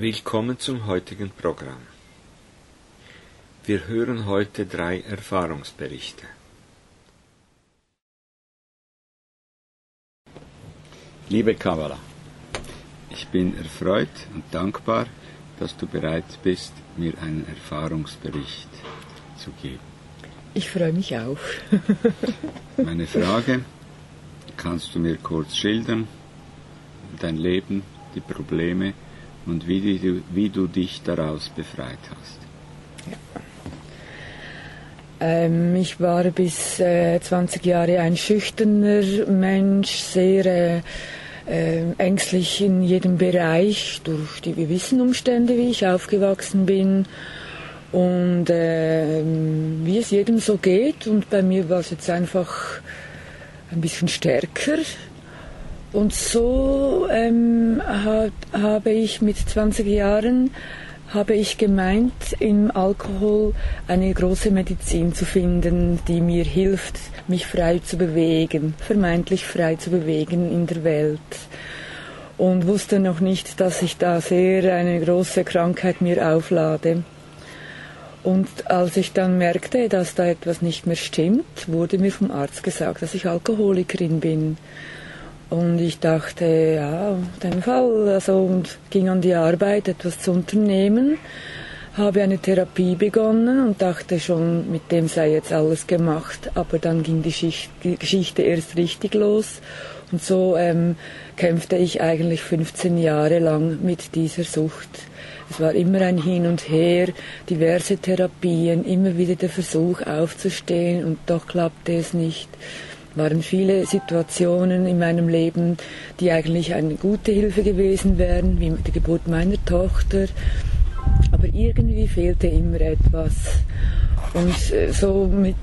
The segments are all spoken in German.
Willkommen zum heutigen Programm. Wir hören heute 3 Erfahrungsberichte. Liebe Kavala, ich bin erfreut und dankbar, dass du bereit bist, mir einen Erfahrungsbericht zu geben. Ich freue mich auch. Meine Frage: Kannst du mir kurz schildern, dein Leben, die Probleme und wie du dich daraus befreit hast? Ja. Ich war bis 20 Jahre ein schüchterner Mensch, sehr ängstlich in jedem Bereich durch die gewissen Umstände, wie ich aufgewachsen bin. Und wie es jedem so geht, und bei mir war es jetzt einfach ein bisschen stärker. Und so habe ich mit 20 Jahren gemeint, im Alkohol eine große Medizin zu finden, die mir hilft, mich frei zu bewegen, vermeintlich frei zu bewegen in der Welt. Und wusste noch nicht, dass ich da sehr eine große Krankheit mir auflade. Und als ich dann merkte, dass da etwas nicht mehr stimmt, wurde mir vom Arzt gesagt, dass ich Alkoholikerin bin. Und ich dachte, ja, auf den Fall, und ging an die Arbeit, etwas zu unternehmen, habe eine Therapie begonnen und dachte schon, mit dem sei jetzt alles gemacht. Aber dann ging die Geschichte erst richtig los. Und so kämpfte ich eigentlich 15 Jahre lang mit dieser Sucht. Es war immer ein Hin und Her, diverse Therapien, immer wieder der Versuch aufzustehen, und doch klappte es nicht. Waren viele Situationen in meinem Leben, die eigentlich eine gute Hilfe gewesen wären, wie mit der Geburt meiner Tochter. Aber irgendwie fehlte immer etwas. Und so mit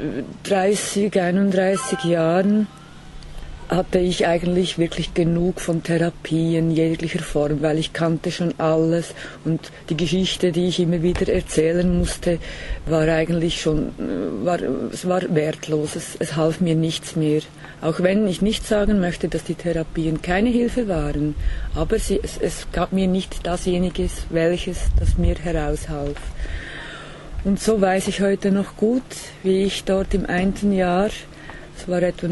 30, 31 Jahren hatte ich eigentlich wirklich genug von Therapien jeglicher Form, weil ich kannte schon alles, und die Geschichte, die ich immer wieder erzählen musste, war eigentlich schon, es war wertlos, es half mir nichts mehr. Auch wenn ich nicht sagen möchte, dass die Therapien keine Hilfe waren, aber es gab mir nicht dasjenige, das mir heraushalf. Und so weiß ich heute noch gut, wie ich dort im einen Jahr, es war etwa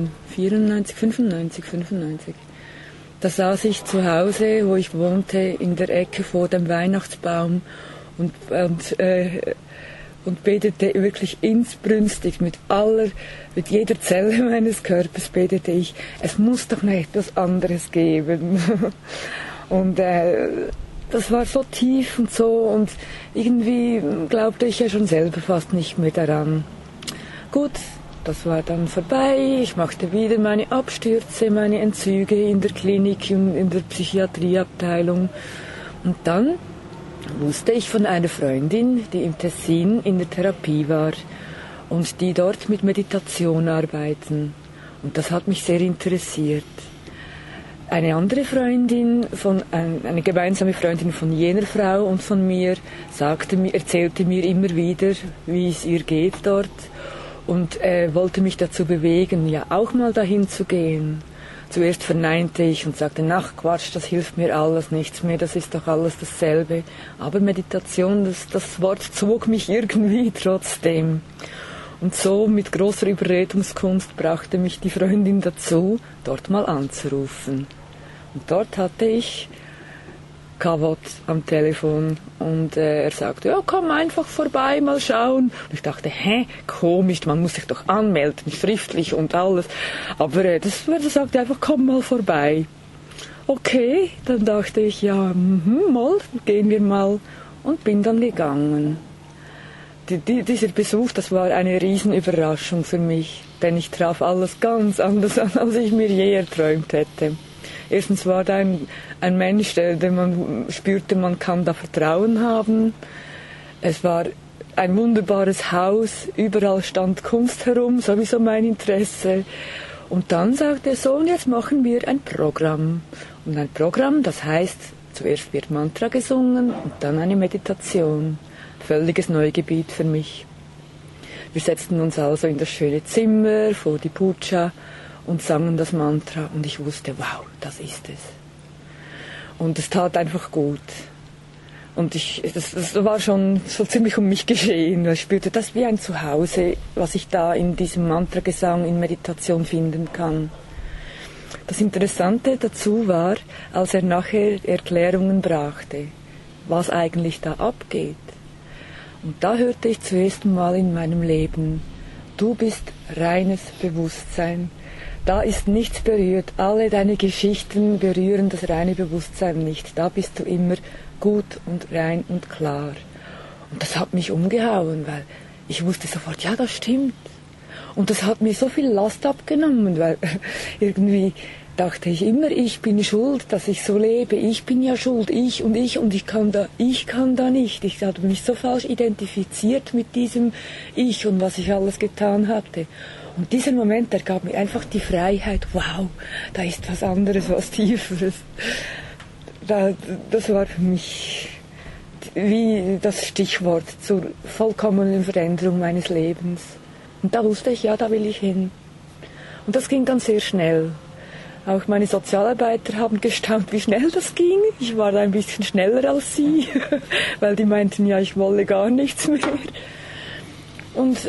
1995, da saß ich zu Hause, wo ich wohnte, in der Ecke vor dem Weihnachtsbaum und betete wirklich inbrünstig mit jeder Zelle meines Körpers betete ich, es muss doch noch etwas anderes geben. Und das war so tief und so, und irgendwie glaubte ich ja schon selber fast nicht mehr daran. Gut, das war dann vorbei, ich machte wieder meine Abstürze, meine Entzüge in der Klinik und in der Psychiatrieabteilung. Und dann wusste ich von einer Freundin, die im Tessin in der Therapie war und die dort mit Meditation arbeiten. Und das hat mich sehr interessiert. Eine andere Freundin, eine gemeinsame Freundin von jener Frau und von mir, erzählte mir immer wieder, wie es ihr geht dort. Und wollte mich dazu bewegen, ja auch mal dahin zu gehen. Zuerst verneinte ich und sagte, ach Quatsch, das hilft mir alles nichts mehr, das ist doch alles dasselbe. Aber Meditation, das Wort zog mich irgendwie trotzdem. Und so mit großer Überredungskunst brachte mich die Freundin dazu, dort mal anzurufen. Und dort hatte ich Kavot am Telefon, und er sagte, ja, komm einfach vorbei, mal schauen. Und ich dachte, komisch, man muss sich doch anmelden, schriftlich und alles. Aber das sagte einfach, komm mal vorbei. Okay, dann dachte ich, ja, gehen wir mal, und bin dann gegangen. Dieser Besuch, das war eine Riesenüberraschung für mich, denn ich traf alles ganz anders an, als ich mir je erträumt hätte. Erstens war da ein Mensch, den man spürte, man kann da Vertrauen haben. Es war ein wunderbares Haus, überall stand Kunst herum, sowieso mein Interesse. Und dann sagte er so, und jetzt machen wir ein Programm. Und ein Programm, das heißt, zuerst wird Mantra gesungen und dann eine Meditation. Völliges Neugebiet für mich. Wir setzten uns also in das schöne Zimmer vor die Puja und sangen das Mantra, und ich wusste, wow, das ist es. Und es tat einfach gut. Und das war schon so ziemlich um mich geschehen. Ich spürte das wie ein Zuhause, was ich da in diesem Mantragesang, in Meditation finden kann. Das Interessante dazu war, als er nachher Erklärungen brachte, was eigentlich da abgeht. Und da hörte ich zum ersten Mal in meinem Leben, du bist reines Bewusstsein. Da ist nichts berührt. Alle deine Geschichten berühren das reine Bewusstsein nicht. Da bist du immer gut und rein und klar. Und das hat mich umgehauen, weil ich wusste sofort, ja, das stimmt. Und das hat mir so viel Last abgenommen, weil irgendwie dachte ich immer, ich bin schuld, dass ich so lebe. Ich bin ja schuld, ich und ich kann da nicht. Ich hatte mich so falsch identifiziert mit diesem Ich und was ich alles getan hatte. Und dieser Moment, der gab mir einfach die Freiheit, wow, da ist was anderes, was Tieferes. Das war für mich wie das Stichwort zur vollkommenen Veränderung meines Lebens. Und da wusste ich, ja, da will ich hin. Und das ging dann sehr schnell. Auch meine Sozialarbeiter haben gestaunt, wie schnell das ging. Ich war da ein bisschen schneller als sie, weil die meinten, ja, ich wolle gar nichts mehr. Und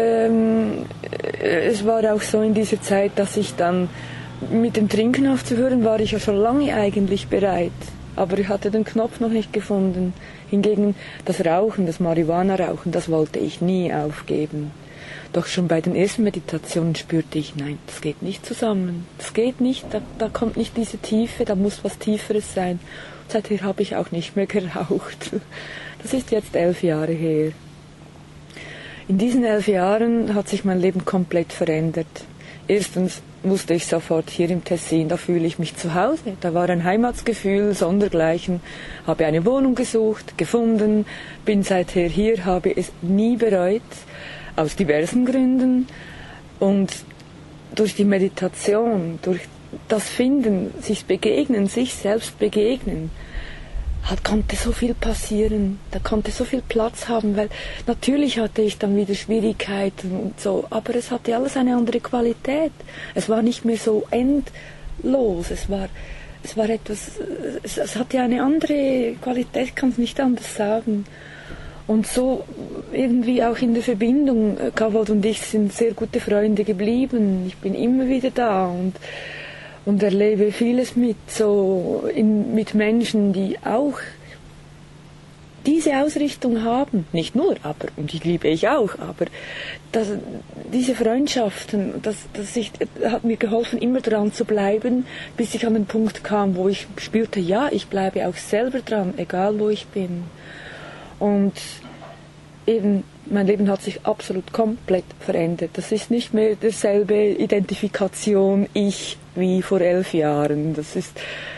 es war auch so in dieser Zeit, dass ich dann mit dem Trinken aufzuhören, war ich ja schon lange eigentlich bereit. Aber ich hatte den Knopf noch nicht gefunden. Hingegen das Rauchen, das Marihuana-Rauchen, das wollte ich nie aufgeben. Doch schon bei den ersten Meditationen spürte ich, nein, das geht nicht zusammen. Das geht nicht, da kommt nicht diese Tiefe, da muss was Tieferes sein. Und seither habe ich auch nicht mehr geraucht. Das ist jetzt 11 Jahre her. In diesen 11 Jahren hat sich mein Leben komplett verändert. Erstens wusste ich sofort, hier im Tessin, da fühle ich mich zu Hause. Da war ein Heimatsgefühl, sondergleichen. Habe eine Wohnung gesucht, gefunden, bin seither hier, habe es nie bereut, aus diversen Gründen. Und durch die Meditation, durch das Finden, sich begegnen, sich selbst begegnen, konnte so viel passieren, da konnte so viel Platz haben, weil natürlich hatte ich dann wieder Schwierigkeiten und so, aber es hatte alles eine andere Qualität. Es war nicht mehr so endlos, es war etwas, es hatte eine andere Qualität, ich kann es nicht anders sagen. Und so irgendwie auch in der Verbindung, Kavold und ich sind sehr gute Freunde geblieben, ich bin immer wieder da und erlebe vieles mit mit Menschen, die auch diese Ausrichtung haben. Nicht nur, und die liebe ich auch, aber diese Freundschaften, hat mir geholfen, immer dran zu bleiben, bis ich an den Punkt kam, wo ich spürte, ja, ich bleibe auch selber dran, egal wo ich bin. Und eben, mein Leben hat sich absolut komplett verändert. Das ist nicht mehr dieselbe Identifikation ich wie vor 11 Jahren. Das ist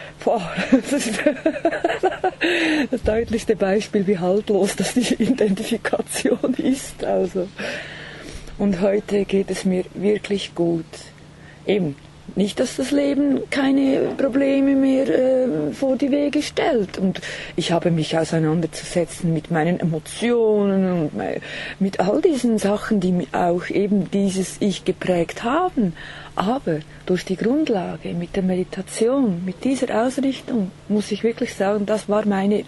das deutlichste Beispiel, wie haltlos das die Identifikation ist. Also. Und heute geht es mir wirklich gut. Eben, nicht, dass das Leben keine Probleme mehr vor die Wege stellt. Und ich habe mich auseinanderzusetzen mit meinen Emotionen und mit all diesen Sachen, die auch eben dieses Ich geprägt haben. Aber durch die Grundlage, mit der Meditation, mit dieser Ausrichtung, muss ich wirklich sagen, das war meine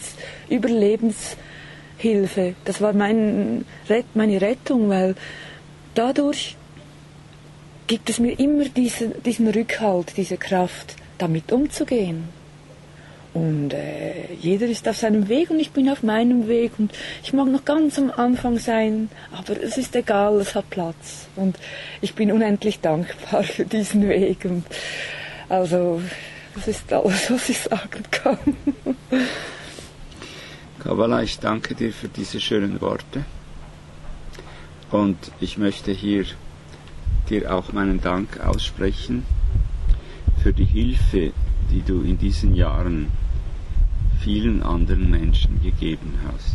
Überlebenshilfe. Das war meine Rettung, weil dadurch gibt es mir immer diesen Rückhalt, diese Kraft, damit umzugehen. Und jeder ist auf seinem Weg und ich bin auf meinem Weg und ich mag noch ganz am Anfang sein, aber es ist egal, es hat Platz. Und ich bin unendlich dankbar für diesen Weg. Und also, das ist alles, was ich sagen kann. Kabbalah, ich danke dir für diese schönen Worte. Und ich möchte hier dir auch meinen Dank aussprechen für die Hilfe, die du in diesen Jahren vielen anderen Menschen gegeben hast.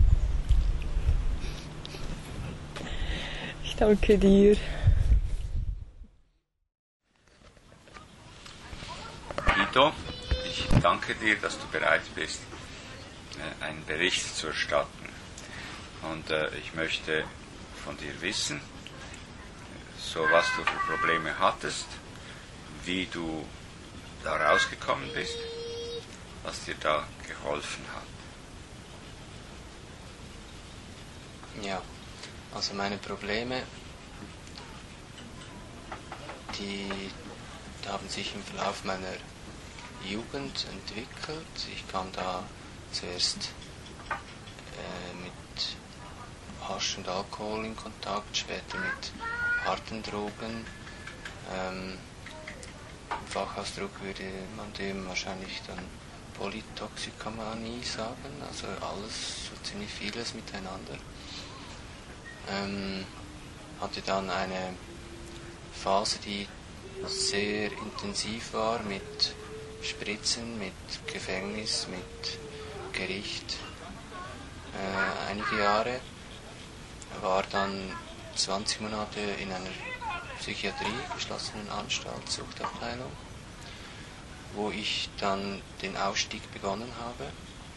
Ich danke dir. Guido, ich danke dir, dass du bereit bist, einen Bericht zu erstatten. Und ich möchte von dir wissen, so was du für Probleme hattest, wie du da rausgekommen bist, was dir da geholfen hat. Ja, also meine Probleme, die haben sich im Verlauf meiner Jugend entwickelt. Ich kam da zuerst mit Hasch und Alkohol in Kontakt, später mit harten Drogen. Im Fachausdruck würde man dem wahrscheinlich dann Polytoxikomanie sagen, also alles, so ziemlich vieles miteinander. Hatte dann eine Phase, die sehr intensiv war mit Spritzen, mit Gefängnis, mit Gericht. Einige Jahre, war dann 20 Monate in einer Psychiatrie, geschlossenen Anstalt, Suchtabteilung, wo ich dann den Ausstieg begonnen habe.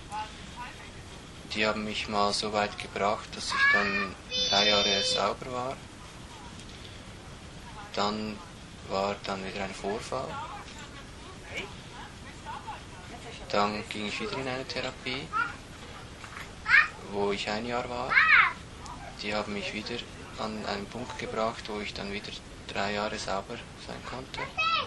Die haben mich mal so weit gebracht, dass ich dann 3 Jahre sauber war. Dann war dann wieder ein Vorfall. Dann ging ich wieder in eine Therapie, wo ich 1 Jahr war. Die haben mich wieder an einen Punkt gebracht, wo ich dann wieder 3 Jahre sauber sein konnte.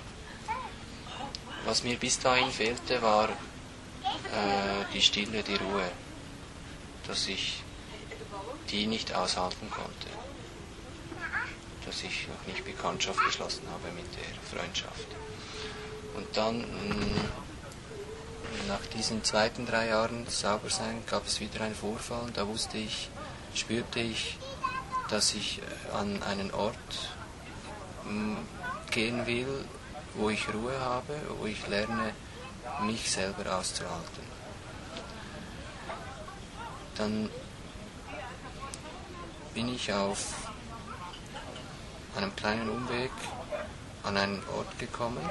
Was mir bis dahin fehlte, war die Stille, die Ruhe, dass ich die nicht aushalten konnte, dass ich noch nicht Bekanntschaft geschlossen habe mit der Freundschaft. Und dann, nach diesen zweiten 3 Jahren Saubersein, gab es wieder einen Vorfall und da spürte ich, dass ich an einen Ort gehen will, wo ich Ruhe habe, wo ich lerne, mich selber auszuhalten. Dann bin ich auf einem kleinen Umweg an einen Ort gekommen,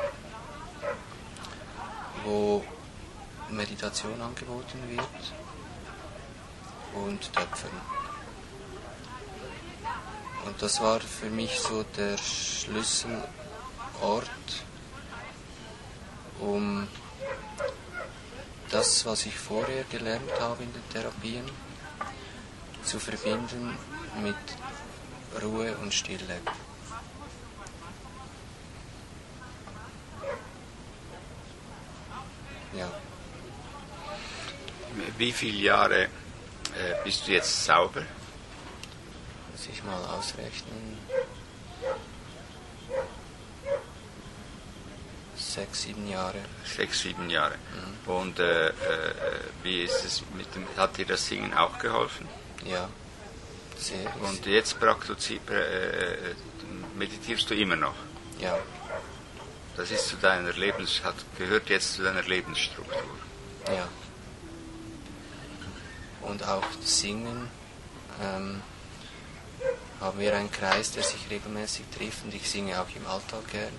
wo Meditation angeboten wird und Töpfern. Und das war für mich so der Schlüsselort, um das, was ich vorher gelernt habe in den Therapien, zu verbinden mit Ruhe und Stille. Ja. Wie viele Jahre bist du jetzt sauber? Muss ich mal ausrechnen. 6, 7 Jahre. 6, 7 Jahre. Mhm. Und wie ist es mit dem, hat dir das Singen auch geholfen? Ja, sehr. Und jetzt meditierst du immer noch? Ja, Das ist gehört jetzt zu deiner Lebensstruktur. ja. Und auch das Singen, haben wir einen Kreis, der sich regelmäßig trifft und ich singe auch im Alltag gern.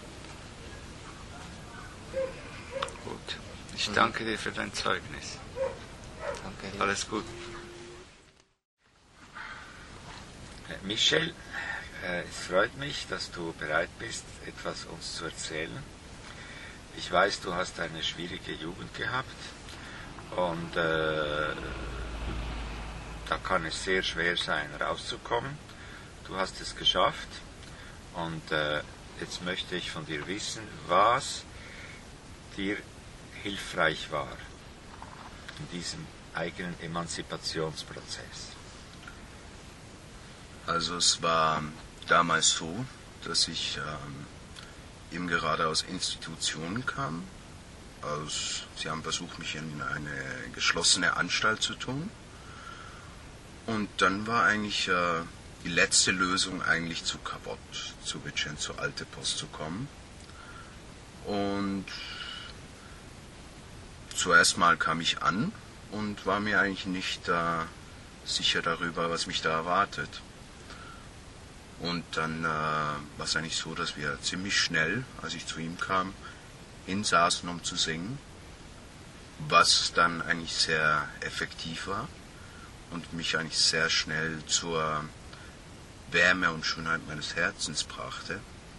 Gut. Ich danke dir für dein Zeugnis. Danke dir. Alles gut. Michel, es freut mich, dass du bereit bist, etwas uns zu erzählen. Ich weiß, du hast eine schwierige Jugend gehabt und da kann es sehr schwer sein, rauszukommen. Du hast es geschafft und jetzt möchte ich von dir wissen, was dir hilfreich war in diesem eigenen Emanzipationsprozess. Also es war damals so, dass ich eben gerade aus Institutionen kam. Sie haben versucht, mich in eine geschlossene Anstalt zu tun. Und dann war eigentlich die letzte Lösung eigentlich zu Cabot, zu Vincenzo Altepost zu kommen. Und zuerst mal kam ich an und war mir eigentlich nicht sicher darüber, was mich da erwartet. Und dann war es eigentlich so, dass wir ziemlich schnell, als ich zu ihm kam, hinsaßen, um zu singen, was dann eigentlich sehr effektiv war und mich eigentlich sehr schnell zur Wärme und Schönheit meines Herzens brachte.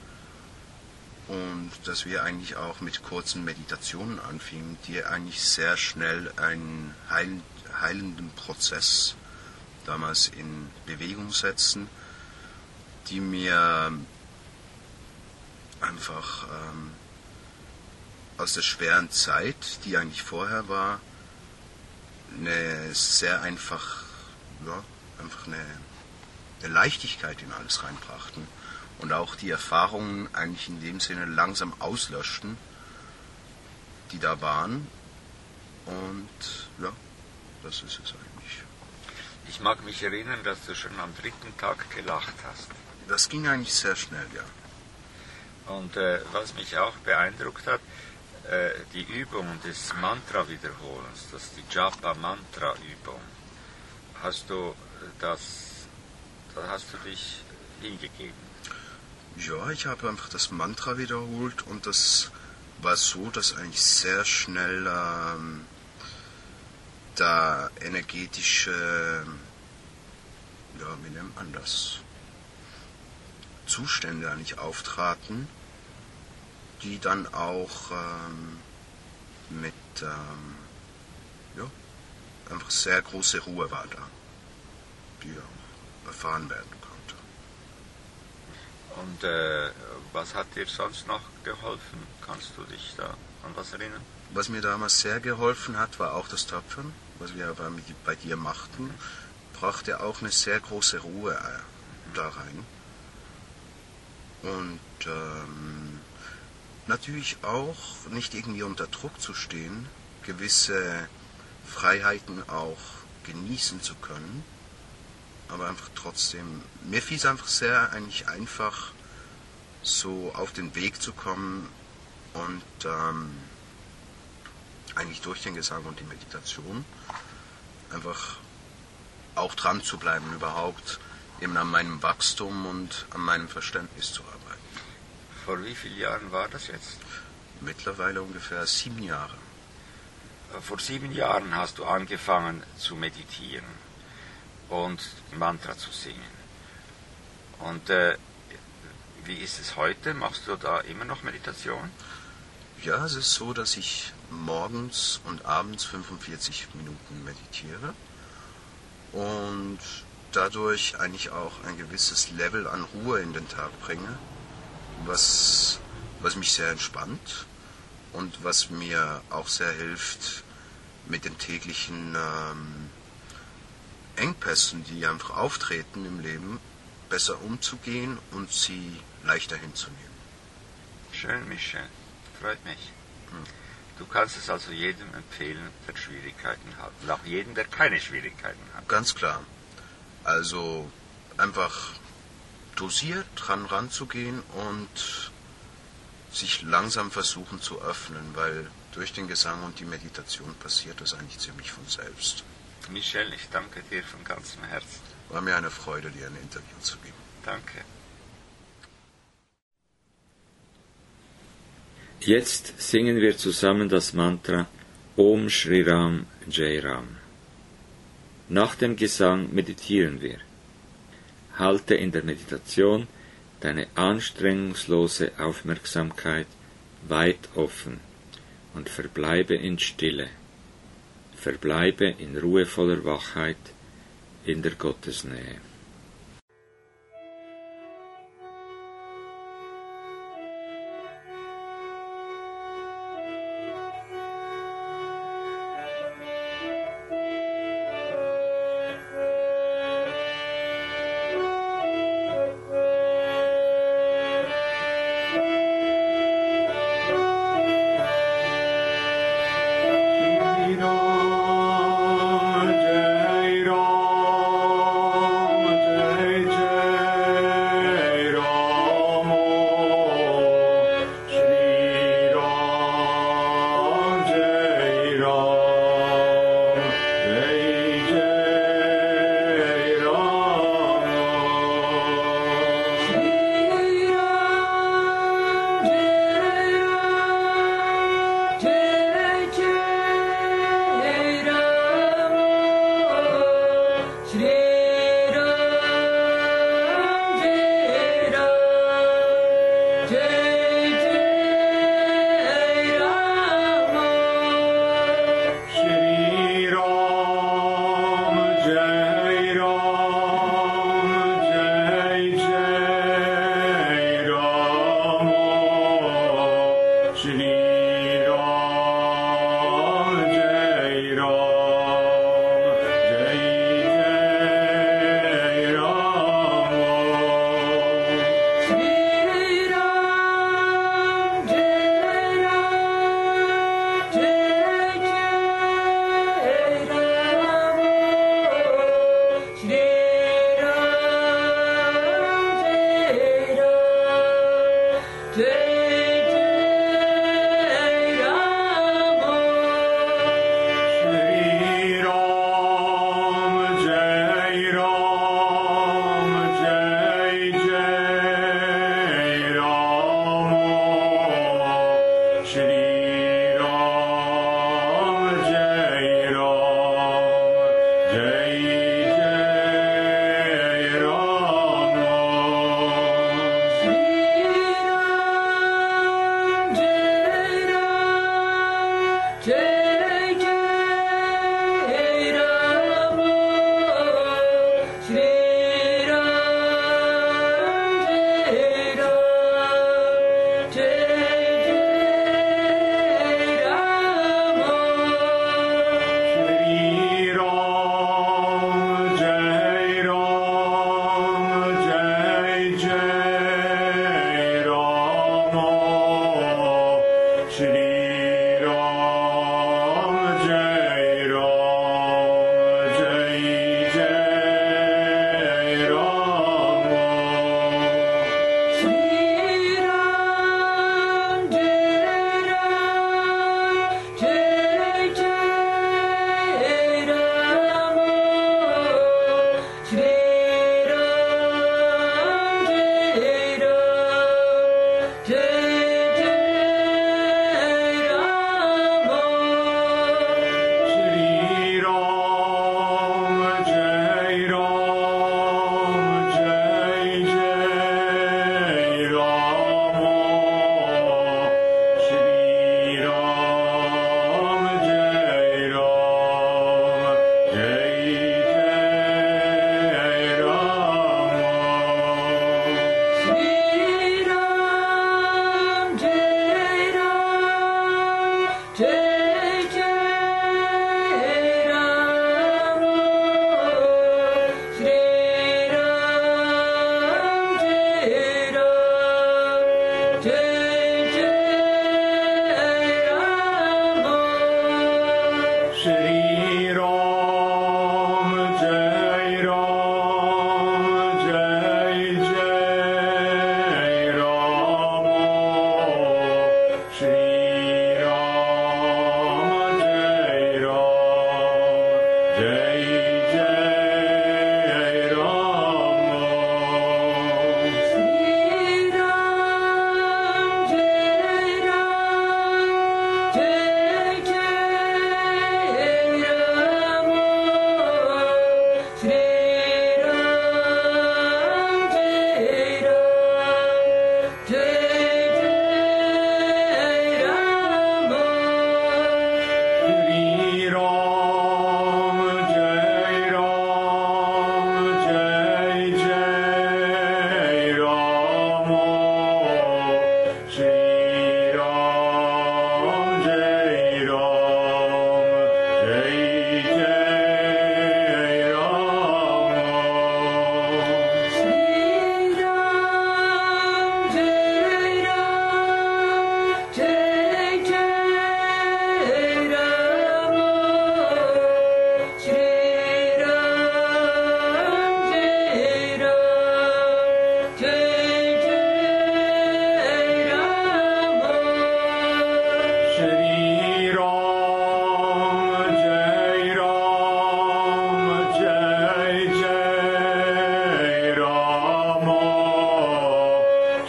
Und dass wir eigentlich auch mit kurzen Meditationen anfingen, die eigentlich sehr schnell einen heilenden Prozess damals in Bewegung setzen, die mir einfach aus der schweren Zeit, die eigentlich vorher war, eine sehr einfach eine Leichtigkeit in alles reinbrachten und auch die Erfahrungen eigentlich in dem Sinne langsam auslöschten, die da waren. Und ja, das ist es eigentlich. Ich mag mich erinnern, dass du schon am 3. Tag gelacht hast. Das ging eigentlich sehr schnell, ja. Und was mich auch beeindruckt hat, die Übung des Mantra-Wiederholens, das ist die Japa-Mantra-Übung. Hast du da hast du dich hingegeben? Ja, ich habe einfach das Mantra wiederholt und das war so, dass eigentlich sehr schnell da energetische, wie nennt man das, Zustände eigentlich auftraten, die dann auch mit einfach sehr große Ruhe war da, die auch erfahren werden konnte. Und was hat dir sonst noch geholfen? Kannst du dich da an was erinnern? Was mir damals sehr geholfen hat, war auch das Töpfern, was wir bei dir machten, brachte auch eine sehr große Ruhe da rein. Und natürlich auch nicht irgendwie unter Druck zu stehen, gewisse Freiheiten auch genießen zu können, aber einfach trotzdem, mir fiel es einfach sehr eigentlich einfach, so auf den Weg zu kommen und eigentlich durch den Gesang und die Meditation einfach auch dran zu bleiben, überhaupt eben an meinem Wachstum und an meinem Verständnis zu arbeiten. Vor wie vielen Jahren war das jetzt? Mittlerweile ungefähr 7 Jahre. Vor 7 Jahren hast du angefangen zu meditieren und Mantra zu singen. Und wie ist es heute? Machst du da immer noch Meditation? Ja, es ist so, dass ich morgens und abends 45 Minuten meditiere und dadurch eigentlich auch ein gewisses Level an Ruhe in den Tag bringe, was mich sehr entspannt und was mir auch sehr hilft, mit den täglichen Engpässen, die einfach auftreten im Leben, besser umzugehen und sie leichter hinzunehmen. Schön, Michel. Freut mich. Du kannst es also jedem empfehlen, der Schwierigkeiten hat. Und auch jedem, der keine Schwierigkeiten hat. Ganz klar. Also einfach dosiert dran ranzugehen und sich langsam versuchen zu öffnen, weil durch den Gesang und die Meditation passiert das eigentlich ziemlich von selbst. Michel, ich danke dir von ganzem Herzen. War mir eine Freude, dir ein Interview zu geben. Danke. Jetzt singen wir zusammen das Mantra Om Shri Ram Jai Ram. Nach dem Gesang meditieren wir. Halte in der Meditation deine anstrengungslose Aufmerksamkeit weit offen und verbleibe in Stille. Verbleibe in ruhevoller Wachheit in der Gottesnähe. Jai Ram,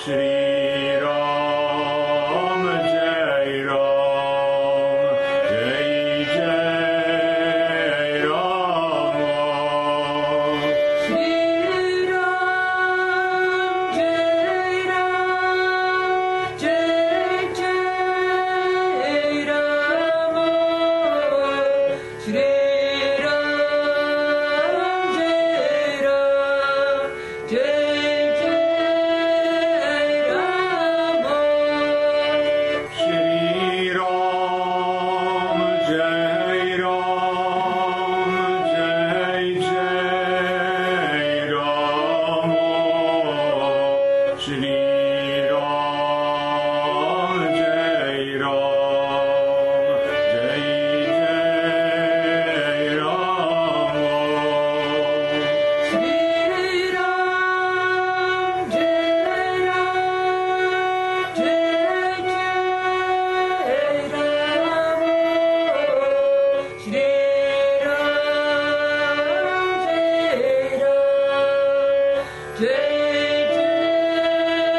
Jai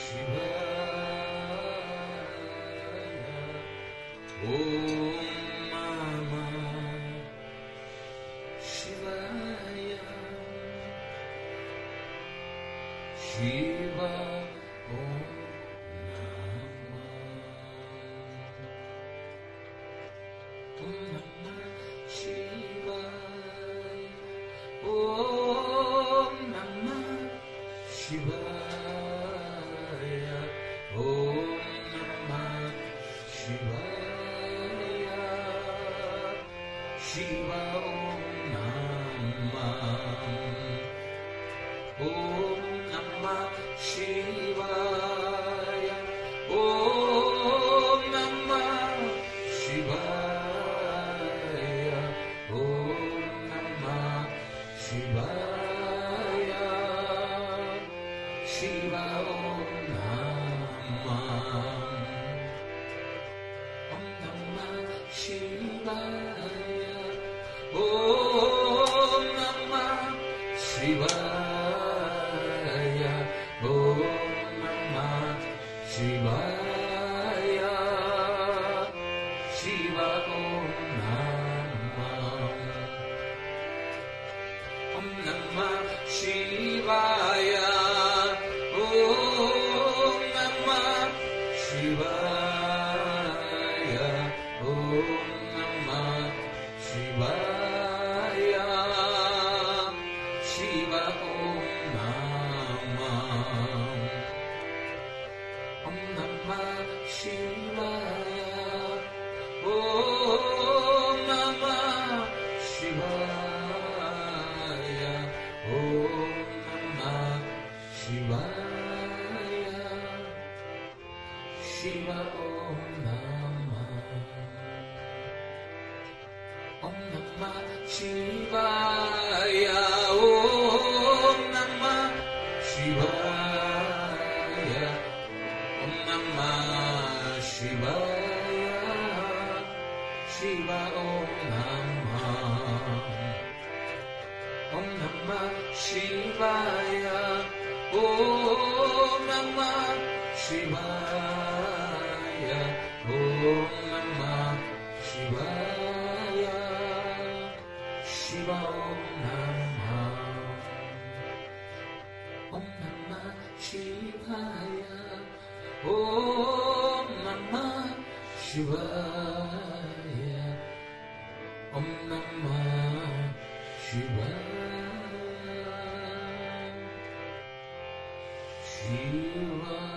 Shiva